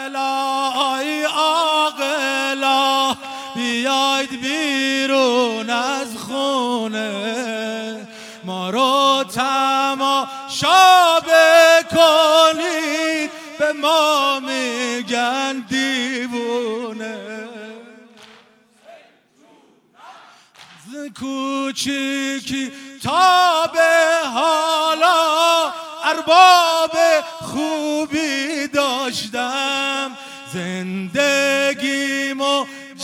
ای عاقلا بیاید بیرون از خونه ما رو تماشا بکنید به ما میگن دیوونه از کوچیکی تا به حالا ارباب خوبی داشتم زندگیمو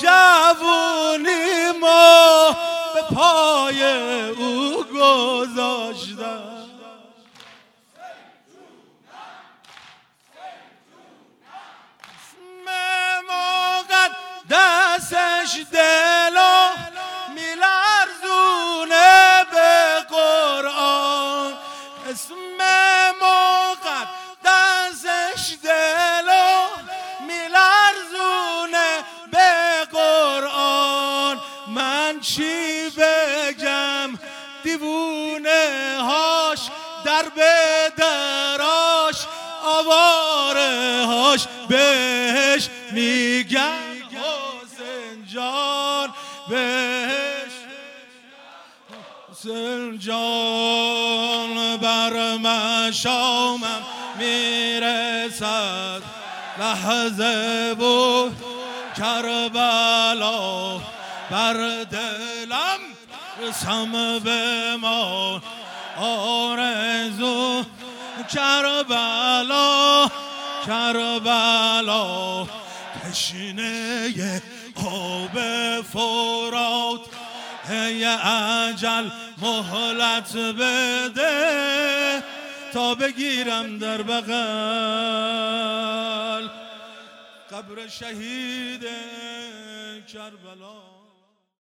جوونیمو به پای او گذاشتم اسم مقدسش دلو میلرزونه به قرآن اسم مقدسش دلو میلرزونه به قرآن من چی بگم دیوونه هاش در به دراش آواره هاش بهش میگن حسین جان بهش حسین جان بر مشامم میرسد لحظه بود کربلا بر دلم رسم به ما آرزو کربلا کربلا تشنه آب فرات ای اجل مهلت بده تا بگیرم در بغل قبر شهید کربلا